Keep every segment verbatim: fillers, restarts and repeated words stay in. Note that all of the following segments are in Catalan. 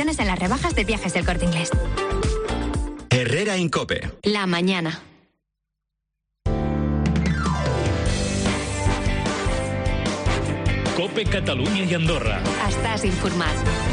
condiciones en las rebajas de Viajes del Corte Inglés. Herrera en COPE. La mañana. COPE Catalunya i Andorra. Estàs informat.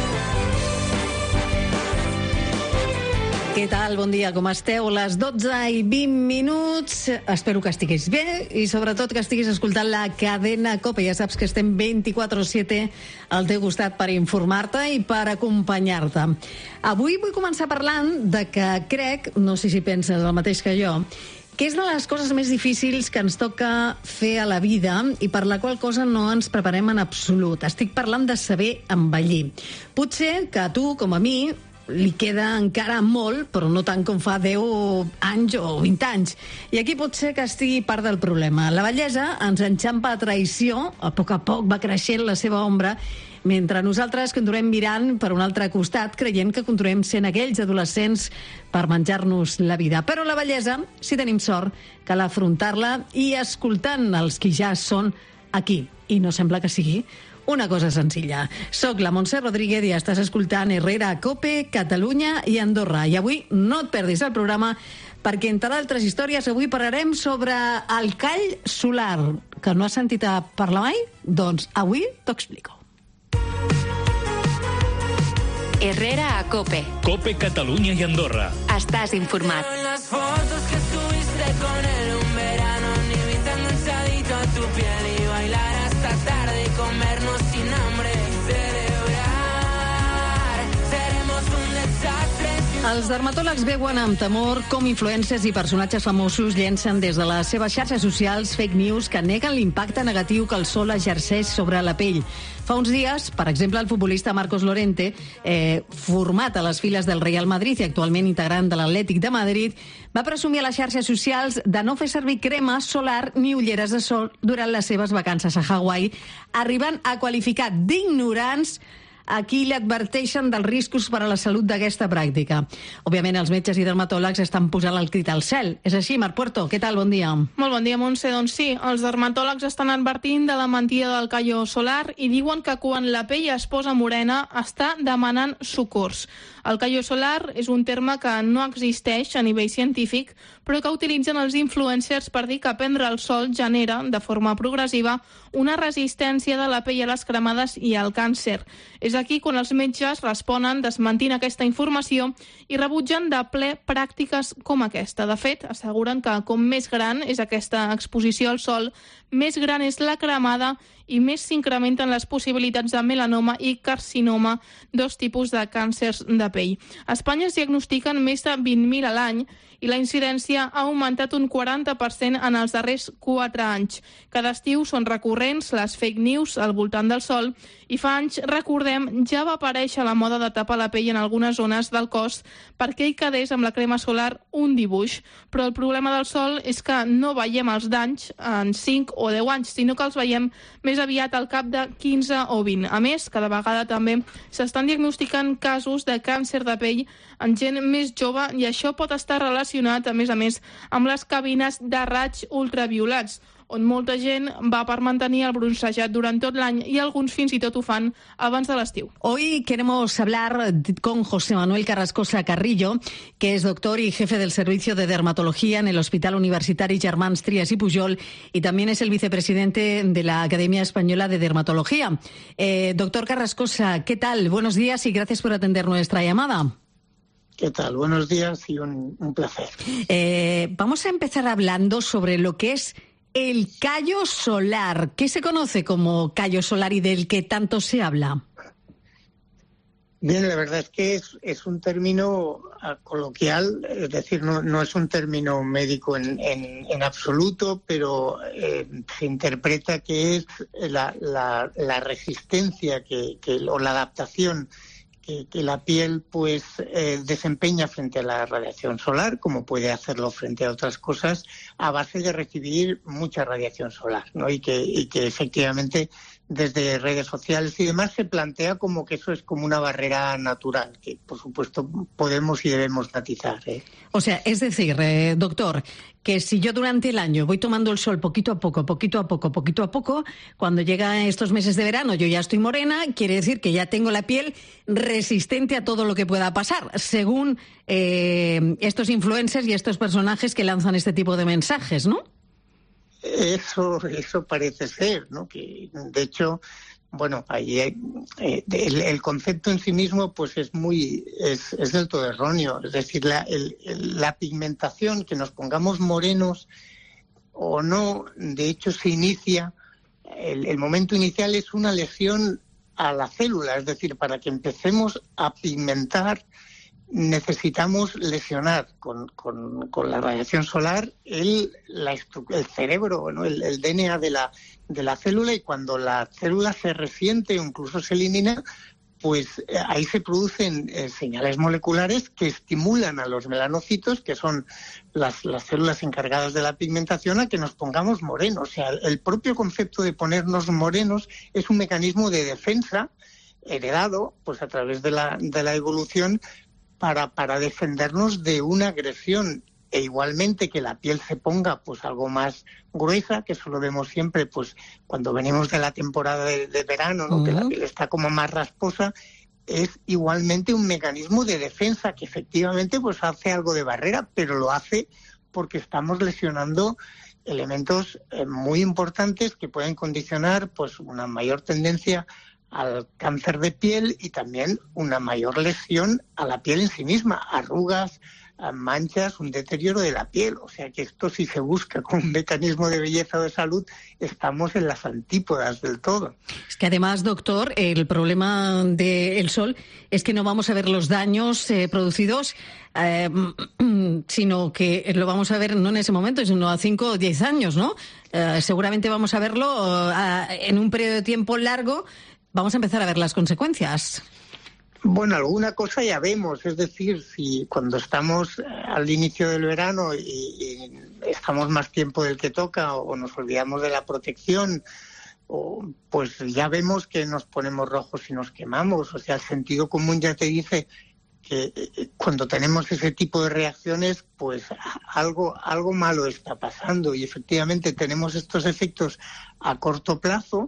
Què tal? Bon dia, com esteu? Les dotze i vint minuts. Espero que estiguis bé i sobretot que estiguis escoltant la cadena COPE. Ja saps que estem vint-i-quatre sete al teu costat per informar-te i per acompanyar-te. Avui vull començar parlant de que crec, no sé si penses el mateix que jo, que és de les coses més difícils que ens toca fer a la vida i per la qual cosa no ens preparem en absolut. Estic parlant de saber envellir. Potser que a tu, com a mi, li queda encara molt, però no tant com fa deu anys o vint anys. I aquí pot ser que estigui part del problema. La vellesa ens enxampa a traïció, a poc a poc va creixent la seva ombra, mentre nosaltres continuem mirant per un altre costat, creient que continuem sent aquells adolescents per menjar-nos la vida. Però la vellesa, si tenim sort, cal afrontar-la i escoltant els qui ja són aquí. I no sembla que sigui una cosa senzilla. Soc la Montse Rodríguez i estàs escoltant Herrera a COPE, Catalunya i Andorra. I avui no et perdis el programa perquè, entre d'altres històries, avui parlarem sobre el call solar. Que no has sentit a parlar mai? Doncs avui t'ho explico. Herrera a COPE. COPE Catalunya i Andorra. Estàs informat. Las fotos que estuviste con él un verano, ni viste enganchadito a tu piel y bailar hasta tarde y comernos sin hambre y celebrar. Seremos un desastre. Els dermatòlegs veuen amb temor com influencers i personatges famosos llencen des de les seves xarxes socials fake news que neguen l'impacte negatiu que el sol exerceix sobre la pell. Fa uns dies, per exemple, el futbolista Marcos Llorente, eh, format a les files del Real Madrid i actualment integrant de l'Atlètic de Madrid, va presumir a les xarxes socials de no fer servir crema solar ni ulleres de sol durant les seves vacances a Hawaii, arribant a qualificar d'ignorants a qui li adverteixen dels riscos per a la salut d'aquesta pràctica. Òbviament, els metges i dermatòlegs estan posant el crit al cel. És així, Marc Puerto, què tal? Bon dia. Molt bon dia, Montse. Doncs sí, els dermatòlegs estan advertint de la mentida del callo solar i diuen que quan la pell es posa morena està demanant socors. El callo solar és un terme que no existeix a nivell científic, però que utilitzen els influencers per dir que prendre el sol genera, de forma progressiva, una resistència de la pell a les cremades i al càncer. És aquí quan els metges responen desmentint aquesta informació i rebutgen de ple pràctiques com aquesta. De fet, asseguren que com més gran és aquesta exposició al sol, més gran és la cremada i més s'incrementen les possibilitats de melanoma i carcinoma, dos tipus de càncers de pell. A Espanya es diagnostiquen més de vint mil a l'any i la incidència ha augmentat un quaranta per cent en els darrers quatre anys. Cada estiu són recurrents les fake news al voltant del sol i fa anys, recordem, ja va aparèixer la moda de tapar la pell en algunes zones del cos perquè hi quedés amb la crema solar un dibuix. Però el problema del sol és que no veiem els danys en cinc o deu anys, sinó que els veiem més aviat al cap de quinze o vint. A més, cada vegada també s'estan diagnosticant casos de càncer de pell en gent més jove i això pot estar relacionat, a més a més, amb les cabines de raigs ultraviolats, on molta gent va per mantenir el bronzejat durant tot l'any y alguns fins i tot ho fan abans de l'estiu. Hoy queremos hablar con José Manuel Carrascosa Carrillo, que es doctor y jefe del Servicio de Dermatología en el Hospital Universitari Germans Trias y Pujol y también es el vicepresidente de la Academia Española de Dermatología. Eh, doctor Carrascosa, ¿qué tal? Buenos días y gracias por atender nuestra llamada. ¿Qué tal? Buenos días y un, un placer. Eh, vamos a empezar hablando sobre lo que es el callo solar. ¿Qué se conoce como callo solar y del que tanto se habla? Bien, la verdad es que es, es un término coloquial, es decir, no, no es un término médico en, en, en absoluto, pero eh, se interpreta que es la, la, la resistencia que, que, o la adaptación que, que la piel pues eh, desempeña frente a la radiación solar, como puede hacerlo frente a otras cosas, a base de recibir mucha radiación solar, ¿no? Y que, y que efectivamente desde redes sociales y demás, se plantea como que eso es como una barrera natural, que por supuesto podemos y debemos matizar, ¿eh? O sea, es decir, eh, doctor, que si yo durante el año voy tomando el sol poquito a poco, poquito a poco, poquito a poco, cuando llegan estos meses de verano yo ya estoy morena, quiere decir que ya tengo la piel resistente a todo lo que pueda pasar, según eh, estos influencers y estos personajes que lanzan este tipo de mensajes, ¿no? Eso, eso parece ser, ¿no? Que de hecho, bueno, ahí hay, eh, el, el concepto en sí mismo, pues es muy, es, es del todo erróneo. Es decir, la, el, el, la pigmentación, que nos pongamos morenos o no, de hecho se inicia, el, el momento inicial es una lesión a la célula, es decir, para que empecemos a pigmentar necesitamos lesionar con, con, con la radiación solar el, la el cerebro, ¿no? el, el D N A de la, de la célula, y cuando la célula se resiente o incluso se elimina, pues eh, ahí se producen eh, señales moleculares que estimulan a los melanocitos, que son las, las células encargadas de la pigmentación, a que nos pongamos morenos. O sea, el propio concepto de ponernos morenos es un mecanismo de defensa heredado pues a través de la, de la evolución, para, para defendernos de una agresión, e igualmente que la piel se ponga pues algo más gruesa, que eso lo vemos siempre pues cuando venimos de la temporada de, de verano, ¿no? Uh-huh. Que la piel está como más rasposa, es igualmente un mecanismo de defensa que efectivamente pues hace algo de barrera, pero lo hace porque estamos lesionando elementos eh, muy importantes que pueden condicionar pues una mayor tendencia al cáncer de piel y también una mayor lesión a la piel en sí misma, arrugas, manchas, un deterioro de la piel. O sea que esto, si se busca con un mecanismo de belleza o de salud, estamos en las antípodas del todo. Es que además, doctor, el problema del sol es que no vamos a ver los daños eh, producidos, eh, sino que lo vamos a ver no en ese momento, sino a cinco o diez años, ¿no? Eh, seguramente vamos a verlo eh, en un periodo de tiempo largo. Vamos a empezar a ver las consecuencias. Bueno, alguna cosa ya vemos, es decir, si cuando estamos al inicio del verano y, y estamos más tiempo del que toca o nos olvidamos de la protección, o, pues ya vemos que nos ponemos rojos y nos quemamos. O sea, el sentido común ya te dice que cuando tenemos ese tipo de reacciones, pues algo, algo malo está pasando, y efectivamente tenemos estos efectos a corto plazo,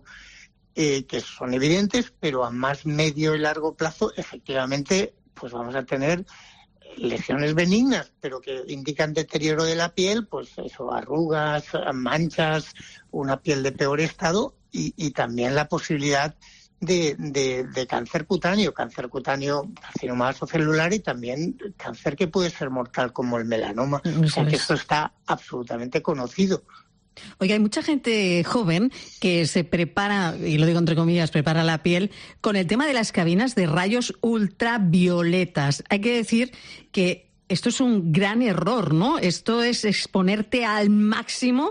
Eh, que son evidentes, pero a más medio y largo plazo efectivamente pues vamos a tener lesiones benignas, pero que indican deterioro de la piel, pues eso, arrugas, manchas, una piel de peor estado, y, y también la posibilidad de, de, de cáncer cutáneo, cáncer cutáneo, carcinoma vasocelular, y también cáncer que puede ser mortal como el melanoma. O sea que esto está absolutamente conocido. Oiga, hay mucha gente joven que se prepara, y lo digo entre comillas, prepara la piel con el tema de las cabinas de rayos ultravioletas. Hay que decir que esto es un gran error, ¿no? Esto es exponerte al máximo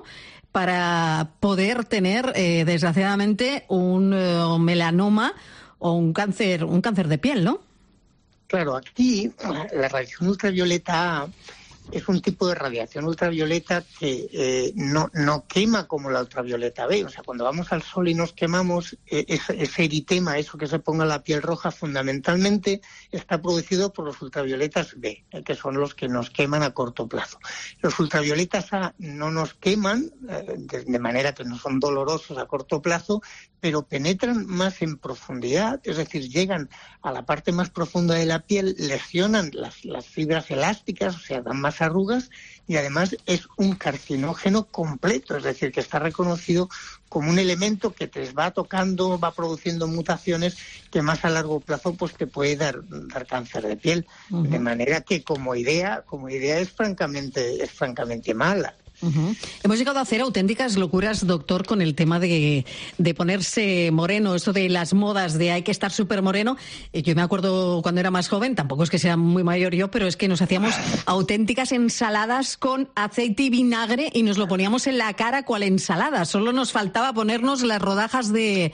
para poder tener, eh, desgraciadamente, un uh, melanoma o un cáncer, un cáncer de piel, ¿no? Claro, aquí la radiación ultravioleta A es un tipo de radiación ultravioleta que eh, no, no quema como la ultravioleta B. O sea, cuando vamos al sol y nos quemamos, eh, ese, ese eritema, eso que se ponga la piel roja, fundamentalmente está producido por los ultravioletas B, eh, que son los que nos queman a corto plazo. Los ultravioletas A no nos queman, eh, de, de manera que no son dolorosos a corto plazo, pero penetran más en profundidad, es decir, llegan a la parte más profunda de la piel, lesionan las, las fibras elásticas, o sea, dan más arrugas, y además es un carcinógeno completo, es decir, que está reconocido como un elemento que te va tocando, va produciendo mutaciones que más a largo plazo pues te puede dar, dar cáncer de piel. Uh-huh. De manera que como idea, como idea es francamente, es francamente mala. Uh-huh. Hemos llegado a hacer auténticas locuras, doctor, con el tema de, de ponerse moreno, esto de las modas de hay que estar súper moreno. Yo me acuerdo cuando era más joven, tampoco es que sea muy mayor yo, pero es que nos hacíamos auténticas ensaladas con aceite y vinagre y nos lo poníamos en la cara cual ensalada. Solo nos faltaba ponernos las rodajas de,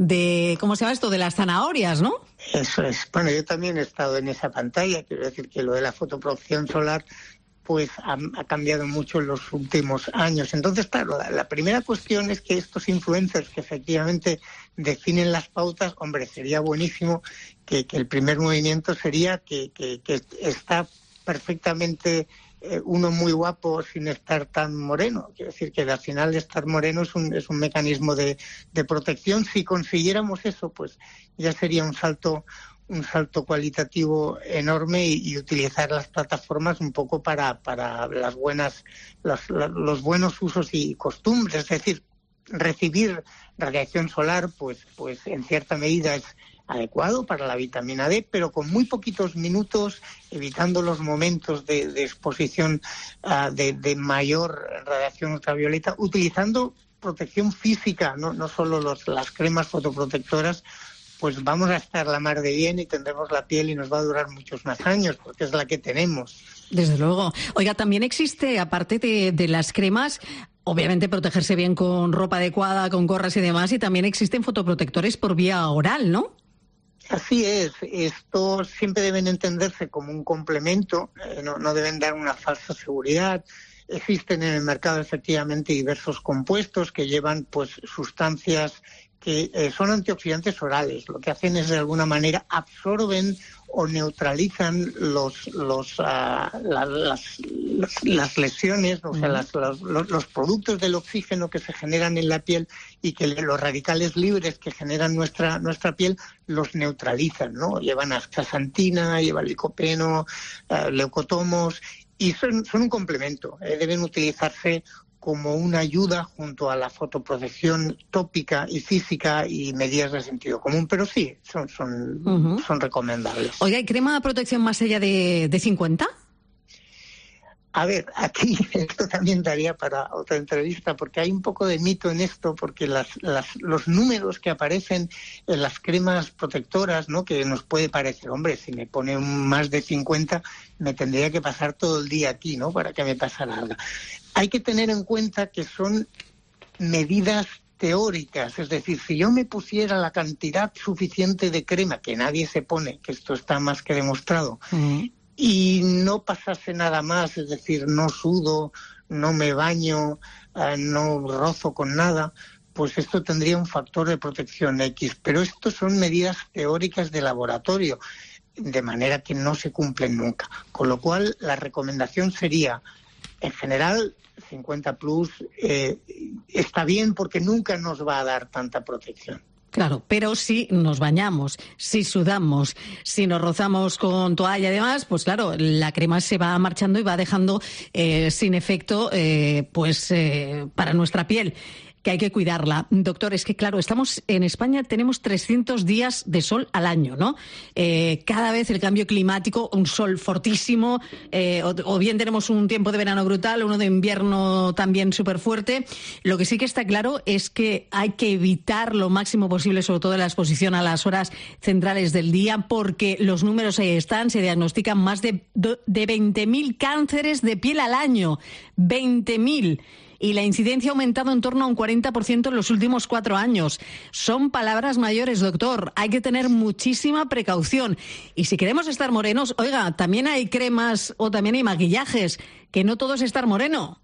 de ¿cómo se llama esto? De las zanahorias, ¿no? Eso es. Bueno, yo también he estado en esa pantalla, quiero decir que lo de la fotoprotección solar pues ha, ha cambiado mucho en los últimos años. Entonces, claro, la, la primera cuestión es que estos influencers que efectivamente definen las pautas, hombre, sería buenísimo que, que el primer movimiento sería que, que, que está perfectamente eh, uno muy guapo sin estar tan moreno. Quiero decir que al final estar moreno es un, es un mecanismo de, de protección. Si consiguiéramos eso, pues ya sería un salto un salto cualitativo enorme y, y utilizar las plataformas un poco para, para las buenas, los, los buenos usos y costumbres. Es decir, recibir radiación solar, pues, pues en cierta medida es adecuado para la vitamina D, pero con muy poquitos minutos, evitando los momentos de, de exposición uh, de, de mayor radiación ultravioleta, utilizando protección física, no, no solo los, las cremas fotoprotectoras, pues vamos a estar la mar de bien y tendremos la piel y nos va a durar muchos más años, porque es la que tenemos. Desde luego. Oiga, también existe, aparte de, de las cremas, obviamente protegerse bien con ropa adecuada, con gorras y demás, y también existen fotoprotectores por vía oral, ¿no? Así es. Estos siempre deben entenderse como un complemento, eh, no, no deben dar una falsa seguridad. Existen en el mercado efectivamente diversos compuestos que llevan pues sustancias que eh, son antioxidantes orales. Lo que hacen es de alguna manera absorben o neutralizan los, los, uh, la, las, las, las lesiones, o sea, las, los, los productos del oxígeno que se generan en la piel y que los radicales libres que generan nuestra nuestra piel los neutralizan, ¿no? Llevan astaxantina, llevan licopeno, uh, leucotomos, y son, son un complemento. Eh, deben utilizarse como una ayuda junto a la fotoprotección tópica y física y medidas de sentido común, pero sí, son son, uh-huh. son recomendables. Oiga, ¿hay crema de protección más allá de, de cincuenta? A ver, aquí esto también daría para otra entrevista, porque hay un poco de mito en esto, porque las, las, los números que aparecen en las cremas protectoras, ¿no? Que nos puede parecer, hombre, si me pone un más de cincuenta, me tendría que pasar todo el día aquí, ¿no? Para que me pasara algo. Hay que tener en cuenta que son medidas teóricas, es decir, si yo me pusiera la cantidad suficiente de crema, que nadie se pone, que esto está más que demostrado, uh-huh. y no pasase nada más, es decir, no sudo, no me baño, uh, no rozo con nada, pues esto tendría un factor de protección X. Pero estos son medidas teóricas de laboratorio, de manera que no se cumplen nunca. Con lo cual, la recomendación sería, en general, cincuenta plus eh, está bien porque nunca nos va a dar tanta protección. Claro, pero si nos bañamos, si sudamos, si nos rozamos con toalla y demás, pues claro, la crema se va marchando y va dejando eh, sin efecto eh, pues eh, para nuestra piel, que hay que cuidarla. Doctor, es que claro, estamos en España, tenemos trescientos días de sol al año, ¿no? Eh, cada vez el cambio climático, un sol fortísimo, eh, o, o bien tenemos un tiempo de verano brutal, uno de invierno también súper fuerte. Lo que sí que está claro es que hay que evitar lo máximo posible, sobre todo la exposición a las horas centrales del día, porque los números ahí están, se diagnostican más de, de veinte mil cánceres de piel al año. veinte mil. Y la incidencia ha aumentado en torno a un cuarenta por ciento en los últimos cuatro años. Son palabras mayores, doctor. Hay que tener muchísima precaución. Y si queremos estar morenos, oiga, también hay cremas o también hay maquillajes, que no todo es estar moreno.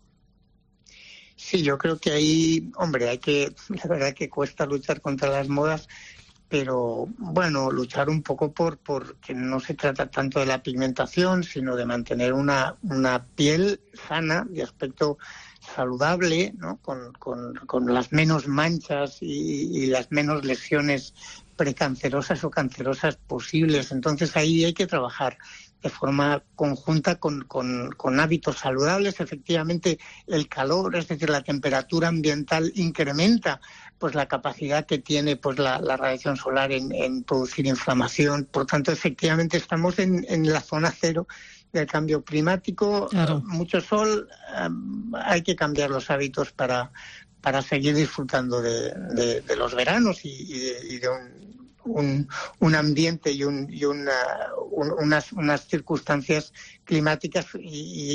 Sí, yo creo que ahí, hombre, hay que, la verdad que cuesta luchar contra las modas, pero bueno, luchar un poco por porque no se trata tanto de la pigmentación, sino de mantener una, una piel sana, de aspecto saludable, ¿no? Con, con, con las menos manchas y, y las menos lesiones precancerosas o cancerosas posibles. Entonces ahí hay que trabajar de forma conjunta con, con, con hábitos saludables. Efectivamente, el calor, es decir, la temperatura ambiental incrementa pues la capacidad que tiene pues la, la radiación solar en, en producir inflamación. Por tanto, efectivamente estamos en, en la zona cero del cambio climático. Claro. Mucho sol, um, hay que cambiar los hábitos para, para seguir disfrutando de, de, de los veranos y, y de, y de un, un, un ambiente y, un, y una, un, unas, unas circunstancias climáticas y, y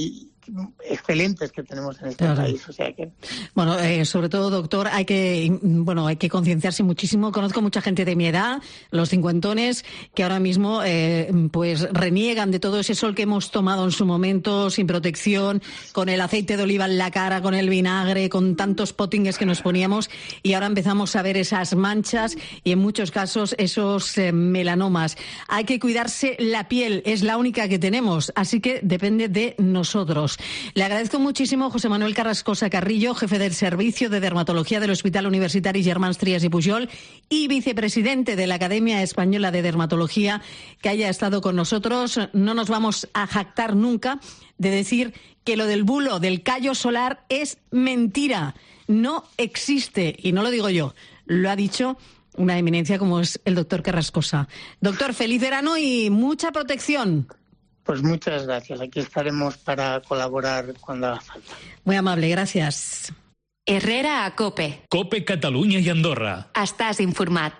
excelentes que tenemos en este claro. país. O sea que... Bueno, eh, sobre todo, doctor, hay que bueno hay que concienciarse muchísimo. Conozco mucha gente de mi edad, los cincuentones, que ahora mismo eh, pues reniegan de todo ese sol que hemos tomado en su momento, sin protección, con el aceite de oliva en la cara, con el vinagre, con tantos potingues que nos poníamos, y ahora empezamos a ver esas manchas y en muchos casos esos eh, melanomas. Hay que cuidarse la piel, es la única que tenemos, así que depende de nosotros. Le agradezco muchísimo José Manuel Carrascosa Carrillo, jefe del Servicio de Dermatología del Hospital Universitari Germans Trias y Pujol y vicepresidente de la Academia Española de Dermatología, que haya estado con nosotros. No nos vamos a jactar nunca de decir que lo del bulo del callo solar es mentira. No existe, y no lo digo yo, lo ha dicho una eminencia como es el doctor Carrascosa. Doctor, feliz verano y mucha protección. Pues muchas gracias. Aquí estaremos para colaborar cuando haga falta. Muy amable, gracias. Herrera a COPE. COPE Catalunya i Andorra. Estàs informat.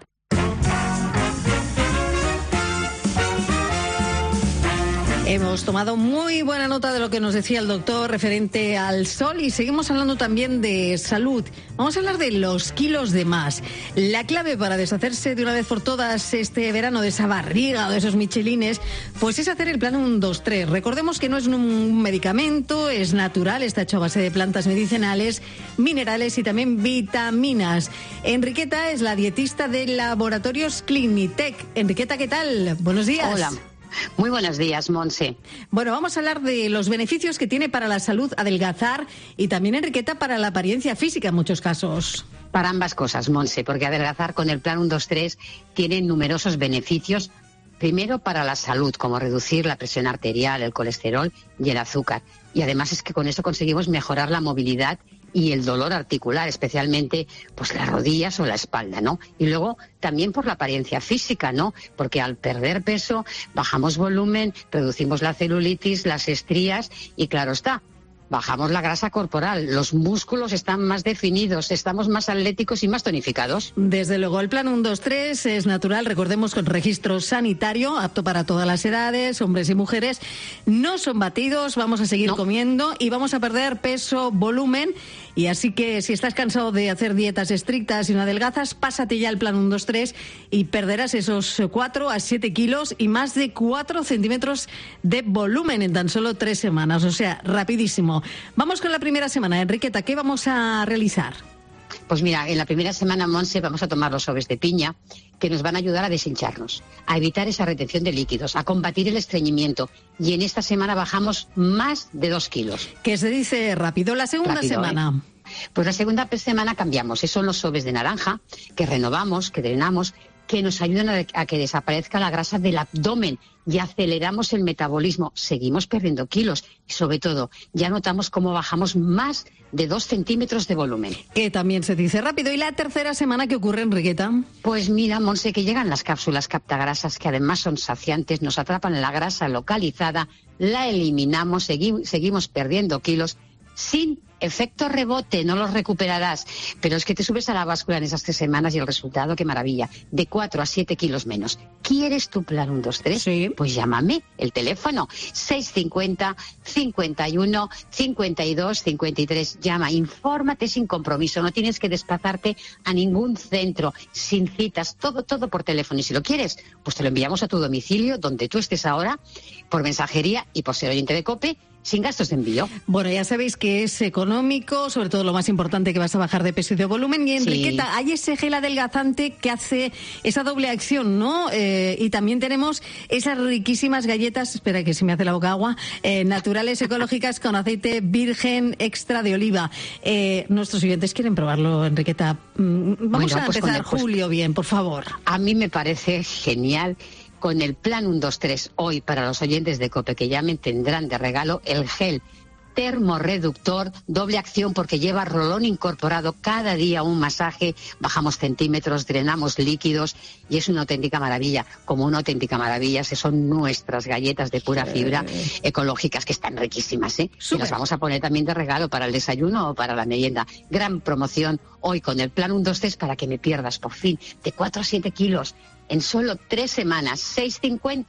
Hemos tomado muy buena nota de lo que nos decía el doctor referente al sol y seguimos hablando también de salud. Vamos a hablar de los kilos de más. La clave para deshacerse de una vez por todas este verano de esa barriga o de esos michelines, pues es hacer el plan uno dos tres. Recordemos que no es un medicamento, es natural, está hecho a base de plantas medicinales, minerales y también vitaminas. Enriqueta es la dietista de Laboratorios Clinitec. Enriqueta, ¿qué tal? Buenos días. Hola. Muy buenos días, Monse. Bueno, vamos a hablar de los beneficios que tiene para la salud adelgazar y también, Enriqueta, para la apariencia física en muchos casos. Para ambas cosas, Monse, porque adelgazar con el plan uno dos tres tiene numerosos beneficios. Primero, para la salud, como reducir la presión arterial, el colesterol y el azúcar. Y además es que con eso conseguimos mejorar la movilidad y el dolor articular, especialmente pues las rodillas o la espalda, ¿no? Y luego también por la apariencia física, ¿no? Porque al perder peso bajamos volumen, reducimos la celulitis, las estrías y claro está, bajamos la grasa corporal, los músculos están más definidos, estamos más atléticos y más tonificados. Desde luego, el plan uno dos tres es natural, recordemos, con registro sanitario, apto para todas las edades, hombres y mujeres. No son batidos, vamos a seguir no. comiendo y vamos a perder peso, volumen. Y así que si estás cansado de hacer dietas estrictas y no adelgazas, pásate ya el plan uno dos tres y perderás esos cuatro a siete kilos y más de cuatro centímetros de volumen en tan solo tres semanas. O sea, rapidísimo. Vamos con la primera semana. Enriqueta, ¿qué vamos a realizar? Pues mira, en la primera semana, Monse, vamos a tomar los sobres de piña que nos van a ayudar a deshincharnos, a evitar esa retención de líquidos, a combatir el estreñimiento. Y en esta semana bajamos más de dos kilos. Que se dice rápido. La segunda rápido, semana. ¿eh? Pues la segunda semana cambiamos. Esos son los sobres de naranja que renovamos, que drenamos, que nos ayudan a, a que desaparezca la grasa del abdomen y aceleramos el metabolismo. Seguimos perdiendo kilos y sobre todo ya notamos cómo bajamos más de dos centímetros de volumen. Que también se dice rápido. ¿Y la tercera semana qué ocurre, Enriqueta? Pues mira, Monse, que llegan las cápsulas captagrasas que además son saciantes, nos atrapan la grasa localizada, la eliminamos, segui- seguimos perdiendo kilos sin efecto rebote, no los recuperarás. Pero es que te subes a la báscula en esas tres semanas y el resultado, qué maravilla, de cuatro a siete kilos menos. ¿Quieres tu plan uno dos tres? Sí. Pues llámame, el teléfono seis cincuenta, cincuenta y uno, cincuenta y dos, cincuenta y tres. Llama, infórmate sin compromiso, no tienes que desplazarte a ningún centro, sin citas, todo, todo por teléfono. Y si lo quieres, pues te lo enviamos a tu domicilio, donde tú estés ahora, por mensajería y por ser oyente de COPE, sin gastos de envío. Bueno, ya sabéis que es económico, sobre todo lo más importante, que vas a bajar de peso y de volumen. Y Enriqueta, sí, hay ese gel adelgazante que hace esa doble acción, ¿no? Eh, y también tenemos esas riquísimas galletas, espera que se me hace la boca agua, eh, naturales, ecológicas, con aceite virgen extra de oliva. Eh, nuestros oyentes quieren probarlo, Enriqueta. Mm, vamos bueno, a pues empezar el, pues, julio bien, por favor. A mí me parece genial. Con el plan uno dos tres hoy para los oyentes de COPE que llamen tendrán de regalo el gel termorreductor, doble acción porque lleva rolón incorporado, cada día un masaje, bajamos centímetros, drenamos líquidos y es una auténtica maravilla. Como una auténtica maravilla, se son nuestras galletas de pura fibra ecológicas que están riquísimas, ¿eh? Y las vamos a poner también de regalo para el desayuno o para la merienda. Gran promoción hoy con el plan uno dos tres para que me pierdas por fin de cuatro a siete kilos en solo tres semanas. seis cincuenta,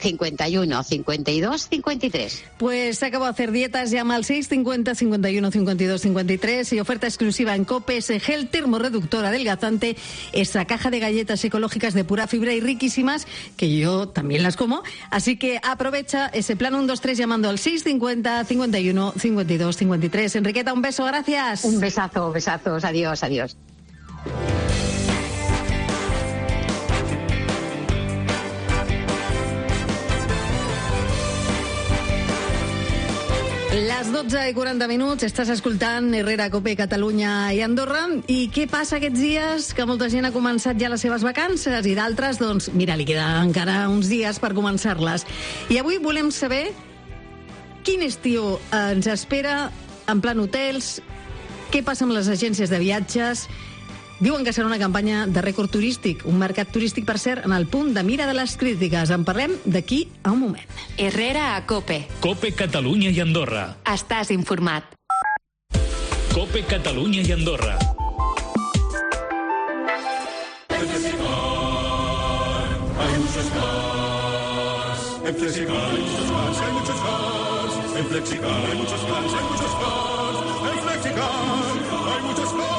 cincuenta y uno, cincuenta y dos, cincuenta y tres. Pues se acabó de hacer dietas, llama al seis cincuenta, cincuenta y uno, cincuenta y dos, cincuenta y tres y oferta exclusiva en COPE, ese gel termorreductor adelgazante, esa caja de galletas ecológicas de pura fibra y riquísimas, que yo también las como, así que aprovecha ese plan uno dos tres llamando al seis cincuenta, cincuenta y uno, cincuenta y dos, cincuenta y tres. Enriqueta, un beso, gracias. Un besazo, besazos, adiós, adiós. Les dotze i quaranta minuts, estàs escoltant Herrera, Cope, Catalunya i Andorra. I què passa aquests dies? Que molta gent ha començat ja les seves vacances i d'altres, doncs, mira, li queda encara uns dies per començar-les. I avui volem saber quin estiu ens espera en plan hotels, què passa amb les agències de viatges. Diuen que serà una campanya de rècord turístic, un mercat turístic, per cert, en el punt de mira de les crítiques. En parlem d'aquí a un moment. Herrera a Cope. Cope Catalunya i Andorra. Estàs informat. Cope Catalunya i Andorra. En Flexicar hay muchos cars. En Flexicar hay muchos cars, hay muchos cars. En Flexicar hay muchos cars, hay muchos cars. En Flexicar hay muchos cars.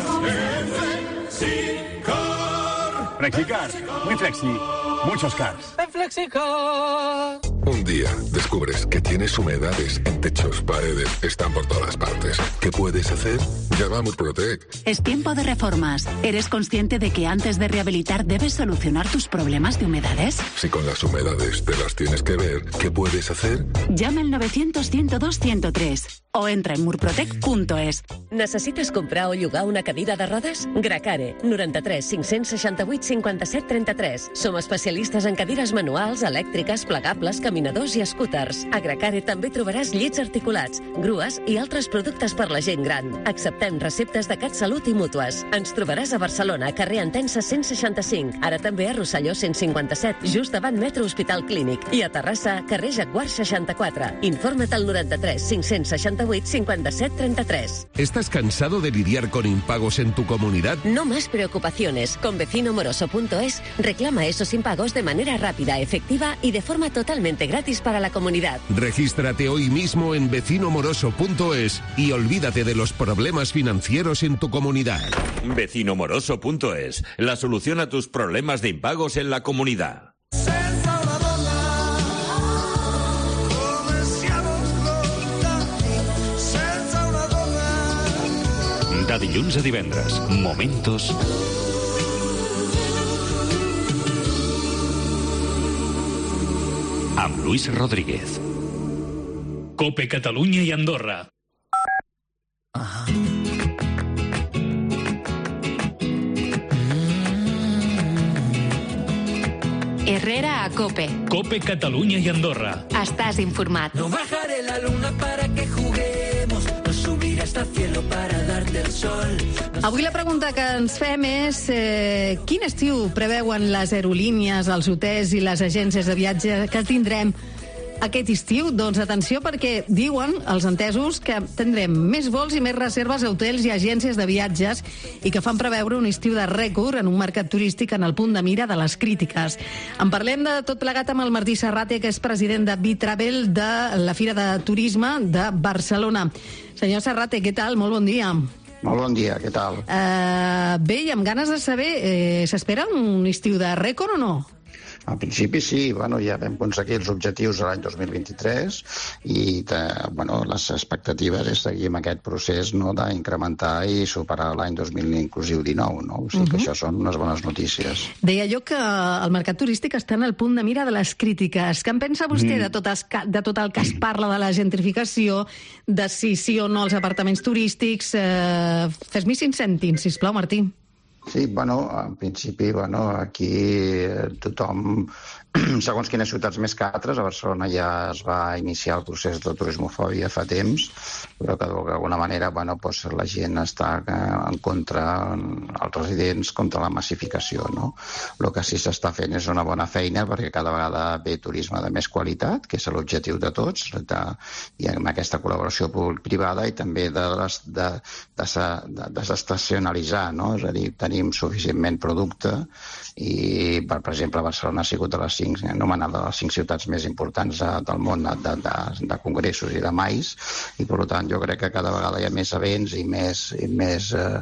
Flexicar. Flexicar. Muy flexi. Muchos cars. En Flexicar. Un día descubres que tienes humedades en techos, paredes, están por todas partes. ¿Qué puedes hacer? Llama a Murprotec. Es tiempo de reformas. ¿Eres consciente de que antes de rehabilitar debes solucionar tus problemas de humedades? Si con las humedades te las tienes que ver, ¿qué puedes hacer? Llama al novecientos, ciento dos, ciento tres o entra en murprotec punto es. Necessites comprar o llogar una cadira de rodes? Gracare, noranta-tres, cinc-cents seixanta-vuit, cinquanta-set, trenta-tres. Som especialistes en cadires manuals, elèctriques, plegables, caminadors i scooters. A Gracare també trobaràs llits articulats, grues i altres productes per la gent gran. Acceptem receptes de CatSalut i mútues. Ens trobaràs a Barcelona, carrer Entença cent seixanta-cinc, ara també a Rosselló cent cinquanta-set, just davant Metro Hospital Clínic, i a Terrassa, carrer Jaguar seixanta-quatre. Informa't al noranta-tres, cinc-cents seixanta-vuit, cincuenta-siete, treinta y tres. ¿Estás cansado de lidiar con impagos en tu comunidad? No más preocupaciones. Con vecino moroso punto es reclama esos impagos de manera rápida, efectiva y de forma totalmente gratis para la comunidad. Regístrate hoy mismo en vecino moroso punto es y olvídate de los problemas financieros en tu comunidad. vecino moroso punto es, la solución a tus problemas de impagos en la comunidad. De dilluns a divendres, Momentos amb Luis Rodríguez. Cope Catalunya i Andorra. Ajá. Herrera a Cope. Cope Catalunya i Andorra. Estàs informat. No bajaré la luna para que juguemos, no subiré hasta el cielo para darte el sol. Avui la pregunta que ens fem és eh, quin estiu preveuen les aerolínies, els hotels i les agències de viatge que tindrem aquest estiu? Doncs atenció, perquè diuen els entesos que tindrem més vols i més reserves a hotels i agències de viatges i que fan preveure un estiu de rècord en un mercat turístic en el punt de mira de les crítiques. En parlem de tot plegat amb el Martí Serrate, que és president de Bitravel, de la Fira de Turisme de Barcelona. Senyor Serrate, què tal? Molt bon dia. Molt bon dia, què tal? Uh, bé, i amb ganes de saber, eh, s'espera un estiu de rècord o no? Al principi sí, bueno, ja vam aconseguir els objectius l'any dos mil vint-i-tres i de, bueno, les expectatives és seguir amb aquest procés, no, d'incrementar i superar l'any dos mil inclusiu dinou. No? O sigui uh-huh. que això són unes bones notícies. Deia jo que el mercat turístic està en el punt de mira de les crítiques. Què en pensa vostè mm. de, tot es, de tot el que es parla de la gentrificació, de si sí o no els apartaments turístics? Eh, Fes-m'hi cinc cèntims, sisplau, Martí. Sí, bueno, en principi, bueno, aquí tothom, segons quines ciutats més que altres, a Barcelona ja es va iniciar el procés de turismofòbia fa temps, però que d'alguna manera, bueno, doncs la gent està en contra, els residents, contra la massificació, no? El que sí s'està fent és una bona feina perquè cada vegada ve turisme de més qualitat, que és l'objectiu de tots, de, i amb aquesta col·laboració públic-privada i també de, les, de, de, de desestacionalitzar, no? És a dir, tenim suficientment producte i, per, per exemple, a Barcelona ha sigut a les cinc cinc, anomenada les cinc ciutats més importants de, del món de, de, de congressos i de mais, i per tant jo crec que cada vegada hi ha més events i més, i més eh,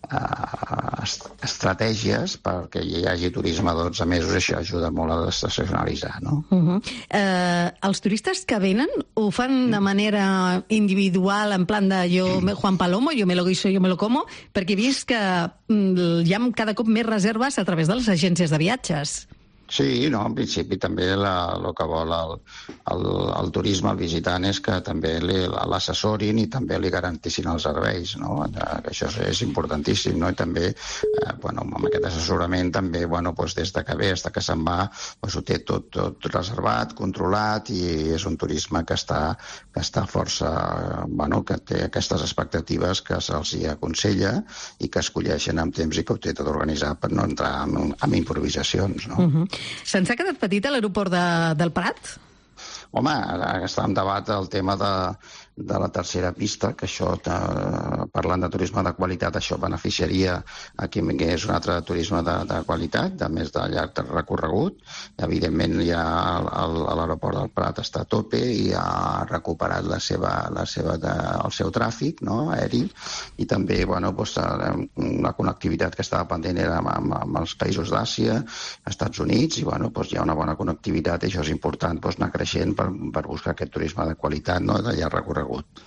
eh, estratègies perquè hi hagi turisme de dotze mesos, i això ajuda molt a desestacionalitzar, no? Uh-huh. eh, els turistes que venen ho fan de manera individual, en plan de jo, Juan Palomo, jo me lo guiso, jo me lo como, perquè he vist que mm, hi ha cada cop més reserves a través de les agències de viatges. Sí, no, en principi també el que vol el, el, el turisme, el visitant, és que també l'assessorin i també li garantissin els serveis, no? Això és, és importantíssim, no? I també, eh, bueno, amb aquest assessorament també, bueno, doncs des de que ve fins que se'n va, doncs ho té tot, tot reservat, controlat, i és un turisme que està, que està força, bueno, que té aquestes expectatives que se'ls hi aconsella i que escolleixen amb temps i que ho té tot organitzat per no entrar en, en improvisacions, no? Uh-huh. Se'ns ha quedat petit a l'aeroport de, del Prat? Home, està en debat el tema de, de la tercera pista, que això, de, parlant de turisme de qualitat, això beneficiaria a qui vingués un altre turisme de, de qualitat, de més de llarg recorregut. Evidentment, ja l'aeroport del Prat està a tope i ha recuperat la seva, la seva de, el seu tràfic, no?, aeri, i també, bueno, doncs, la connectivitat que estava pendent era amb, amb, amb els països d'Àsia, Estats Units, i bueno, doncs, hi ha una bona connectivitat, i això és important, doncs, anar creixent per, per buscar aquest turisme de qualitat, no?, de llarg recorregut.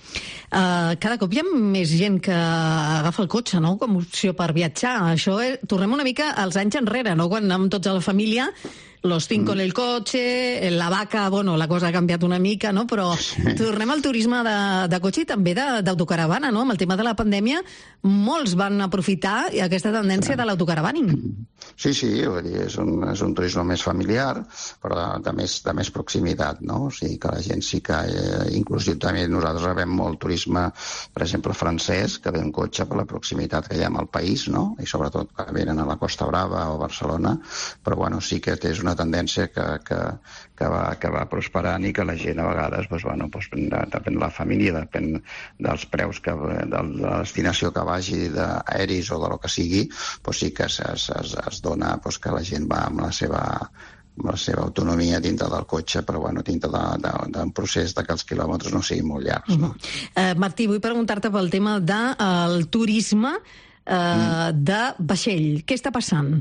Uh, cada cop hi ha més gent que agafa el cotxe, no?, com a opció per viatjar. Això és, tornem una mica als anys enrere, no?, quan anàvem tots a la família, los cinco en el cotxe, la vaca, bueno, la cosa ha canviat una mica, no?, però tornem al turisme de, de cotxe i també d'autocaravana, no?, amb el tema de la pandèmia molts van aprofitar aquesta tendència de l'autocaravaning. Sí, sí, vull dir, és un, és un turisme més familiar, però de, de, més, de més proximitat, no? O sigui que la gent sí que, eh, inclusive també nosaltres rebem molt turisme, per exemple, francès, que ve en cotxe per la proximitat que hi ha amb el país, no? I sobretot que venen a la Costa Brava o a Barcelona, però bueno, sí que és una tendència que, que, que, va, que va prosperant i que la gent a vegades, doncs, bueno, doncs, depèn de la família, depèn dels preus, que, de, de la destinació que vagi d'aeris o de lo que sigui, doncs sí que es, es, es, es dona doncs, que la gent va amb la seva amb la seva autonomia dintre del cotxe, però bueno, dintre d'un procés de que els quilòmetres no siguin molt llargs. No? Uh-huh. uh, Martí, vull preguntar-te pel tema del de, uh, turisme uh, mm. de vaixell. Què està passant?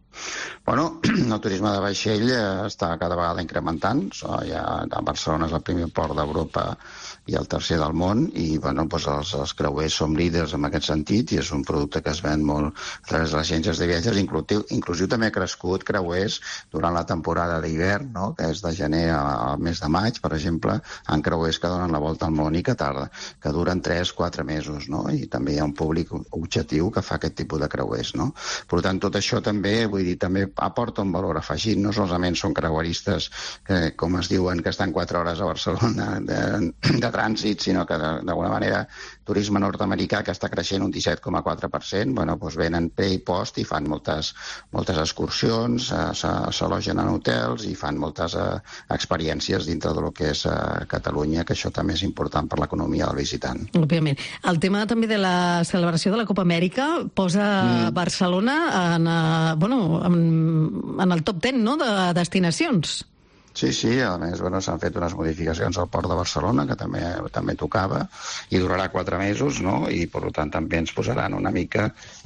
Bueno, el turisme de vaixell està cada vegada incrementant. Ja a Barcelona és el primer port d'Europa i el tercer del món, i bueno, doncs els, els creuers som líders en aquest sentit, i és un producte que es ven molt a través de les agències de viatges, inclusiu, inclusiu també ha crescut creuers durant la temporada d'hivern, no?, que és de gener al mes de maig, per exemple, en creuers que donen la volta al món i que tarda, que duren tres a quatre mesos, no?, i també hi ha un públic objectiu que fa aquest tipus de creuers, no? Per tant, tot això també, vull dir, també aporta un valor afegit, no solament són creueristes que, com es diuen, que estan quatre hores a Barcelona de, de trànsit, sinó que d'alguna manera turisme nord-americà, que està creixent un disset coma quatre per cent, bueno, doncs venen pre i post i fan moltes, moltes excursions, eh, s'alogen en hotels i fan moltes eh, experiències dintre del que és eh, Catalunya, que això també és important per l'economia del visitant. Òbviament. El tema també de la celebració de la Copa Amèrica posa mm. Barcelona en, eh, bueno, en, en el top deu, no?, de destinacions. Sí, sí, a més, bueno, s'han fet unes modificacions al Port de Barcelona, que també també tocava, i durarà quatre mesos, no?, i per tant també ens posaran una mica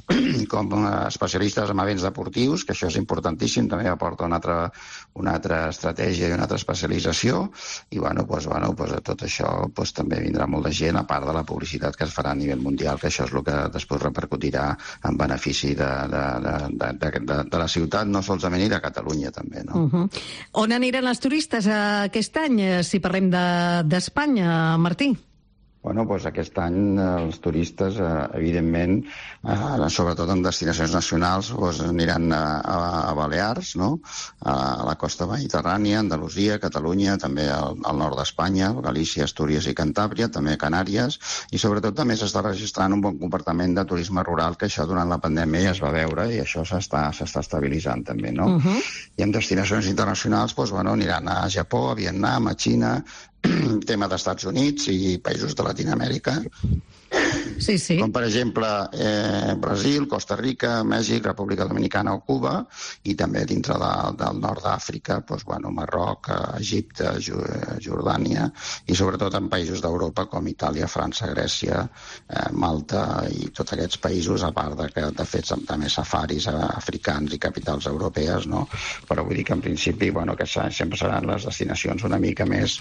com especialistes en events deportius, que això és importantíssim, també aporta una altra, una altra estratègia i una altra especialització, i bueno, doncs, bueno, doncs, tot això doncs, també vindrà molta gent, a part de la publicitat que es farà a nivell mundial, que això és el que després repercutirà en benefici de, de, de, de, de, de la ciutat, no solament i de Catalunya també, no? Uh-huh. On aniran els turistes aquest any, si parlem d'Espanya, Martí? Bueno, doncs aquest any els turistes, eh, evidentment, eh, sobretot en destinacions nacionals, doncs aniran a, a, a Balears, no?, a la costa mediterrània, Andalusia, Catalunya, també al, al nord d'Espanya, Galícia, Astúries i Cantàbria, també Canàries, i sobretot també s'està registrant un bon comportament de turisme rural, que això durant la pandèmia ja es va veure i això s'està s'està estabilitzant també, no? Uh-huh. I en destinacions internacionals, doncs, bueno, aniran a Japó, a Vietnam, a Xina, tema d'Estats Units i països de Latinoamèrica, Sí, sí. Com, per exemple, eh, Brasil, Costa Rica, Mèxic, República Dominicana o Cuba, i també dintre de, del nord d'Àfrica, doncs, bueno, Marroc, Egipte, Jordània, i sobretot en països d'Europa com Itàlia, França, Grècia, eh, Malta i tots aquests països, a part de que, de fet, també safaris africans i capitals europees, no? Però vull dir que, en principi, bueno, que sempre seran les destinacions una mica més,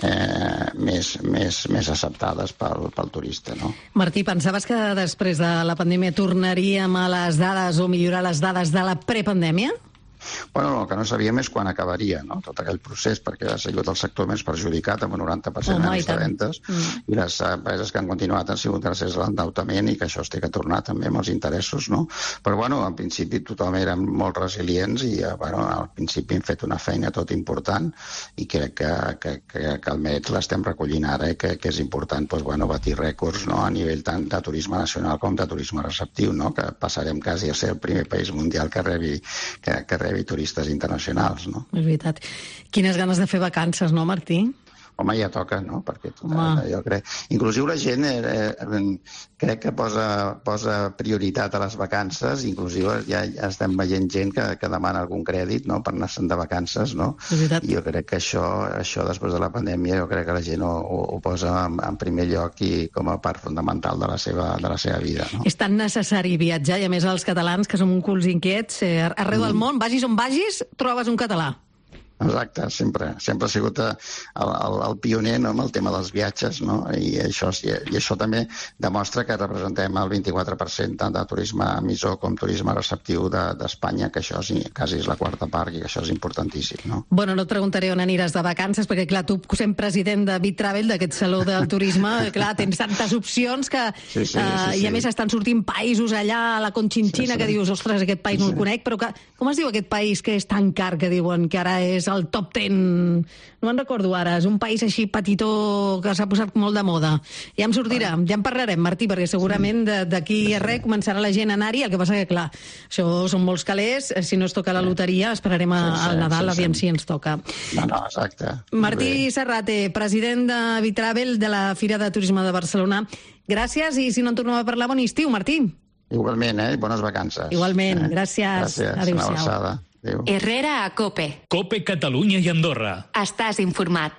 eh, més, més, més acceptades pel, pel turista, no? Martí, pensaves que després de la pandèmia tornaríem a les dades o millorar les dades de la prepandèmia? Bueno, el que no sabíem és quan acabaria, no?, tot aquell procés, perquè ha sigut el sector més perjudicat, amb un noranta per cent menys de ventes, mm. i les empreses que han continuat han sigut gràcies a l'endeutament i que això es té que tornar també amb els interessos, no? Però, bueno, en principi tothom eren molt resilients i, bueno, al principi hem fet una feina tot important i crec que, que, que, que el mèrit l'estem recollint ara i que, que és important, doncs, bueno, batir rècords, no?, a nivell tant de turisme nacional com de turisme receptiu, no?, que passarem quasi a ser el primer país mundial que rebi, que, que rebi i turistes internacionals, no? És veritat. Quines ganes de fer vacances, no, Martí? Home, ja toca, no? Perquè eh, jo crec... Inclusiu la gent eh, eh, crec que posa, posa prioritat a les vacances, inclusiu ja, ja estem veient gent que, que demana algun crèdit, no?, per anar-se'n de vacances, no? I jo crec que això, això després de la pandèmia, jo crec que la gent ho, ho posa en, en primer lloc i com a part fundamental de la seva, de la seva vida, no? És tan necessari viatjar, i a més els catalans, que som un culs inquiets, eh, arreu mm. del món, vagis on vagis, trobes un català. Exacte, sempre. Sempre ha sigut el, el, el pioner, no?, amb el tema dels viatges, no? I això, i això també demostra que representem el vint-i-quatre per cent tant de turisme emissor com turisme receptiu d'Espanya, de, que això és, quasi és la quarta part i que això és importantíssim, no? Bueno, no et preguntaré on aniràs de vacances, perquè, clar, tu sent president de BitTravel, d'aquest saló del turisme, clar, tens tantes opcions que... Sí, sí, sí, uh, sí. I a més estan sortint països allà, a la Conchinchina, sí, sí. que dius, ostres, aquest país sí, no el conec, però que, com es diu aquest país que és tan car, que diuen que ara és el top ten, no me'n recordo ara, és un país així petitó que s'ha posat molt de moda. Ja em sortirà, ja en parlarem, Martí, perquè segurament d'aquí a res començarà la gent a anar-hi, el que passa que, clar, això són molts calés, si no es toca la loteria, esperarem a, al Nadal, aviam si ens toca. No, no, exacte. Martí Serrate, president de BitTravel, de la Fira de Turisme de Barcelona. Gràcies, i si no en tornem a parlar, bon estiu, Martí. Igualment, eh? Bones vacances. Igualment, eh? Gràcies. Gràcies. Adéu-siau. Adéu. Herrera a COPE. COPE Catalunya i Andorra. Estàs informat.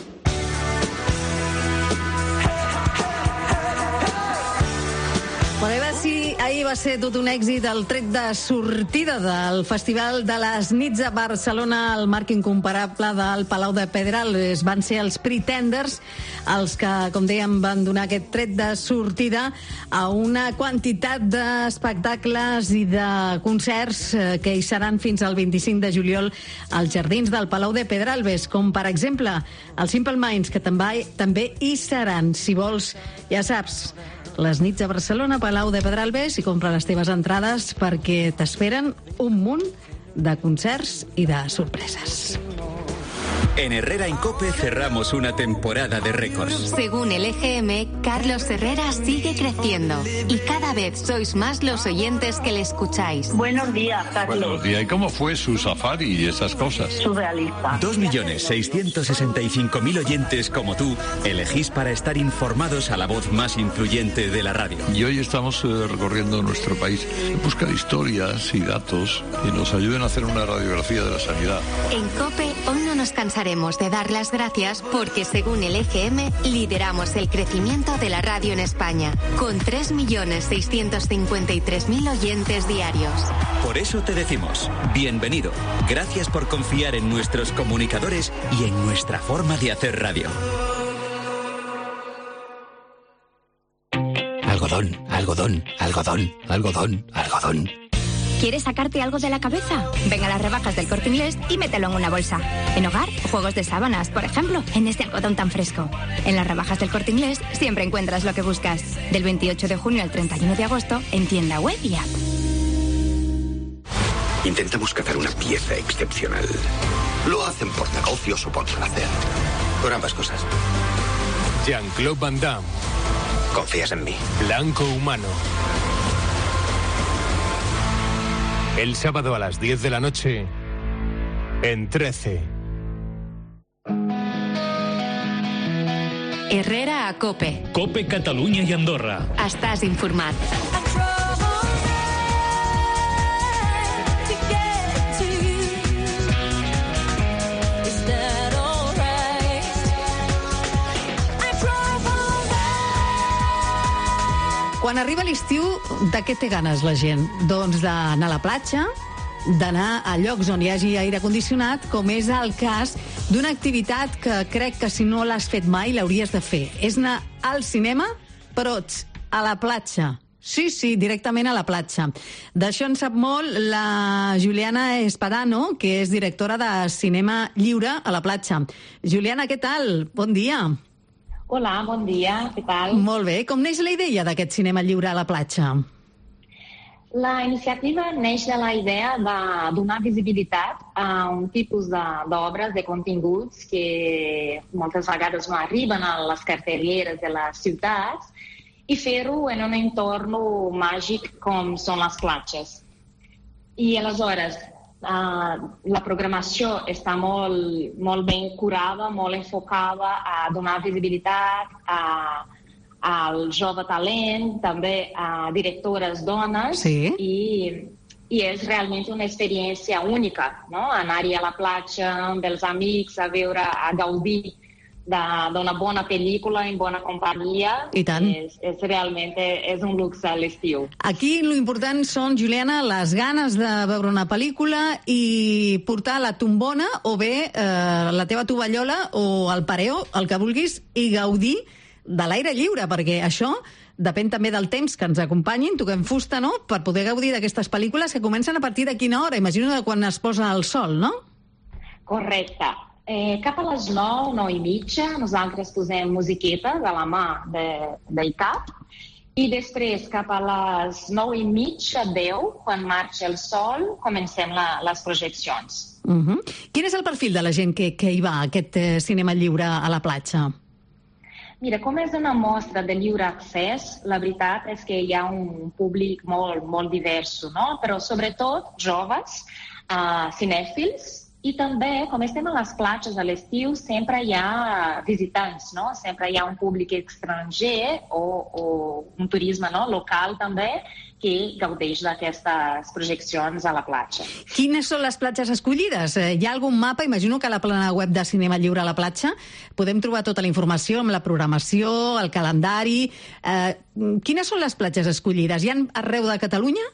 Podem veure si ahir va ser tot un èxit el tret de sortida del Festival de les Nits a Barcelona, el marc incomparable del Palau de Pedralbes. Van ser els Pretenders els que, com dèiem, van donar aquest tret de sortida a una quantitat d'espectacles i de concerts que hi seran fins al vint-i-cinc de juliol als jardins del Palau de Pedralbes, com per exemple els Simple Minds, que també, també hi seran. Si vols, ja saps, les nits a Barcelona, Palau de Pedralbes, i compra les teves entrades perquè t'esperen un munt de concerts i de sorpreses. En Herrera en COPE cerramos una temporada de récords. Según el E G M, Carlos Herrera sigue creciendo y cada vez sois más los oyentes que le escucháis. Buenos días, Carlos. Buenos días. ¿Y cómo fue su safari y esas cosas? Surrealista. Dos millones seiscientos sesenta y cinco mil oyentes como tú elegís para estar informados a la voz más influyente de la radio. Y hoy estamos eh, recorriendo nuestro país en busca de historias y datos que nos ayuden a hacer una radiografía de la sanidad. En COPE hoy no nos cansaremos de dar las gracias porque, según el E G M, lideramos el crecimiento de la radio en España, con tres millones seiscientos cincuenta y tres mil oyentes diarios. Por eso te decimos, bienvenido. Gracias por confiar en nuestros comunicadores y en nuestra forma de hacer radio. Algodón, algodón, algodón, algodón, algodón. ¿Quieres sacarte algo de la cabeza? Ven a las rebajas del Corte Inglés y mételo en una bolsa. En hogar, juegos de sábanas, por ejemplo, en este algodón tan fresco. En las rebajas del Corte Inglés siempre encuentras lo que buscas. Del veintiocho de junio al treinta y uno de agosto en tienda web y app. Intentamos cazar una pieza excepcional. Lo hacen por negocios o por placer. Por ambas cosas. Jean-Claude Van Damme. ¿Confías en mí? Blanco humano. El sábado a las diez de la noche, en trece. Herrera a COPE. COPE Catalunya i Andorra. Estàs informat. Quan arriba l'estiu, de què té ganes la gent? Doncs d'anar a la platja, d'anar a llocs on hi hagi aire condicionat, com és el cas d'una activitat que crec que si no l'has fet mai l'hauries de fer. És anar al cinema, però a la platja. Sí, sí, directament a la platja. D'això en sap molt la Juliana Espadano, que és directora de Cinema Lliure a la platja. Juliana, què tal? Bon dia. Hola, bon dia, què tal? Molt bé. Com neix la idea d'aquest cinema lliure a la platja? La iniciativa neix de la idea de donar visibilitat a un tipus d'obres, de, de continguts que moltes vegades no arriben a les cartelleres de les ciutats i fer-ho en un entorn màgic com són les platges. I aleshores, Uh, la programació està molt, molt ben curada, molt enfocada a donar visibilitat a, al jove talent, també a directores dones, sí. i, i és realment una experiència única, no? Anar-hi a la platja amb els amics, a veure, a gaudir d'una bona pel·lícula en bona companyia. I tant. És, és realment és un luxe a l'estiu. Aquí l'important són, Juliana, les ganes de veure una pel·lícula i portar la tombona o bé eh, la teva tovallola o el pareo, el que vulguis, i gaudir de l'aire lliure, perquè això depèn també del temps que ens acompanyin, toquem fusta, no?, per poder gaudir d'aquestes pel·lícules que comencen a partir de quina hora? Imagino de quan es posa el sol, no? Correcte. Eh, cap a les nou, nou i mitja, nosaltres posem musiqueta de la mà de, del cap i després cap a les nou i mitja, deu, quan marxa el sol, comencem la, les projeccions. Uh-huh. Quin és el perfil de la gent que, que hi va a aquest eh, cinema lliure a la platja? Mira, com és una mostra de lliure accés, la veritat és que hi ha un públic molt, molt divers, no? Però sobretot joves, uh, cinèfils, i també, com estem a les platges a l'estiu, sempre hi ha visitants, no? Sempre hi ha un públic estranger o, o un turisme, no?, local també, que gaudeix d'aquestes projeccions a la platja. Quines són les platges escollides? Hi ha algun mapa? Imagino que a la plana web de Cinema Lliure a la platja podem trobar tota la informació amb la programació, el calendari. Eh, quines són les platges escollides? Hi ha arreu de Catalunya?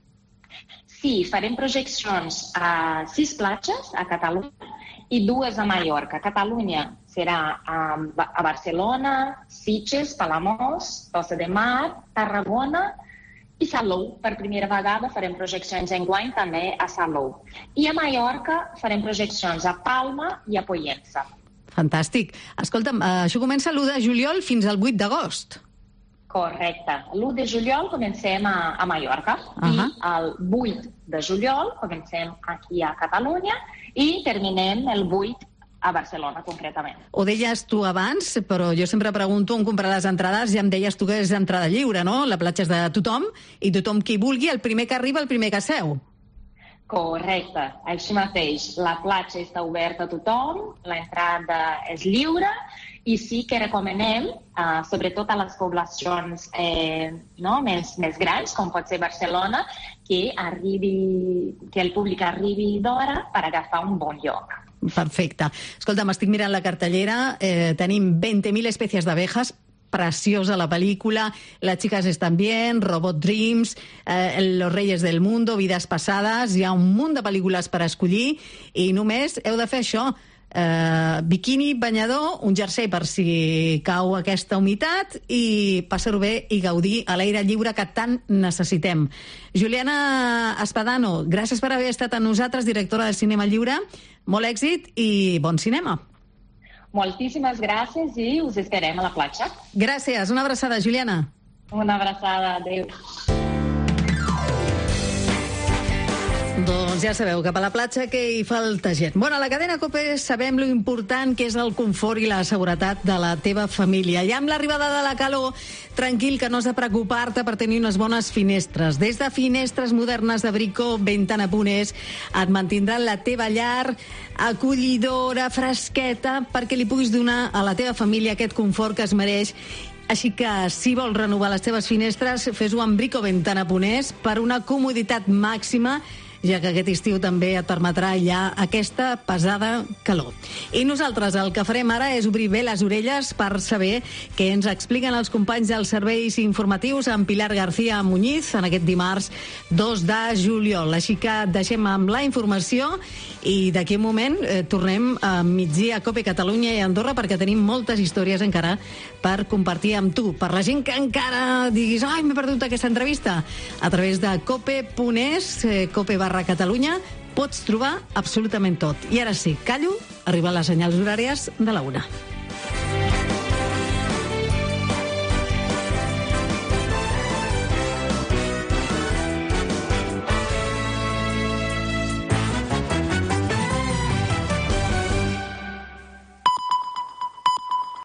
Sí, farem projeccions a sis platges a Catalunya i dues a Mallorca. Catalunya serà a, a Barcelona, Sitges, Palamós, Tossa de Mar, Tarragona i Salou. Per primera vegada farem projeccions enguany també a Salou. I a Mallorca farem projeccions a Palma i a Pollença. Fantàstic. Escolta'm, això comença l'u de juliol fins al vuit d'agost. Correcte. l'u de juliol comencem a, a Mallorca uh-huh. i el vuit de juliol comencem aquí a Catalunya i terminem el vuit a Barcelona, concretament. Ho deies tu abans, però jo sempre pregunto on comprar les entrades i em deies tu que és entrada lliure, no? La platja és de tothom i tothom qui vulgui, el primer que arriba, el primer que seu. Correcte, així mateix. La platja està oberta a tothom, l'entrada és lliure i sí que recomanem, uh, sobretot a les poblacions eh, no, més, més grans, com pot ser Barcelona, que, arribi, que el públic arribi d'hora per agafar un bon lloc. Perfecte. Escolta, m'estic mirant la cartellera, eh, tenim veinte mil especies d'abejas, preciosa la pel·lícula, Las chicas están bien, Robot Dreams, eh, Los reyes del mundo, Vidas pasadas, hi ha un munt de pel·lícules per escollir i només heu de fer això, eh, biquini, banyador, un jersei per si cau aquesta humitat i passar-ho bé i gaudir a l'aire lliure que tant necessitem. Juliana Espadano, gràcies per haver estat amb nosaltres, directora del Cinema Lliure, molt èxit i bon cinema. Moltíssimes gràcies i us esperem a la platja. Gràcies. Una abraçada, Juliana. Una abraçada. Adéu. Doncs ja sabeu, cap a la platja que hi falta gent. Bueno, a la cadena COPE sabem lo important que és el confort i la seguretat de la teva família. I amb l'arribada de la calor, tranquil, que no has de preocupar-te per tenir unes bones finestres. Des de Finestres Modernes de Brico, Ventana punt es, et mantindran la teva llar acollidora, fresqueta, perquè li puguis donar a la teva família aquest confort que es mereix. Així que, si vols renovar les teves finestres, fes-ho amb brico ventana punt es per una comoditat màxima, ja que aquest estiu també et permetrà ja aquesta pesada calor. I nosaltres el que farem ara és obrir bé les orelles per saber què ens expliquen els companys dels serveis informatius amb Pilar García Muñiz en aquest dimarts dos de juliol. Així que deixem amb la informació i d'aquí un moment eh, tornem a migdia a COPE Catalunya i Andorra perquè tenim moltes històries encara per compartir amb tu. Per la gent que encara diguis ai, m'he perdut aquesta entrevista, a través de cope punt es, eh, cope barra Catalunya, pots trobar absolutament tot. I ara sí, callo, arriben les senyals horàries de la una.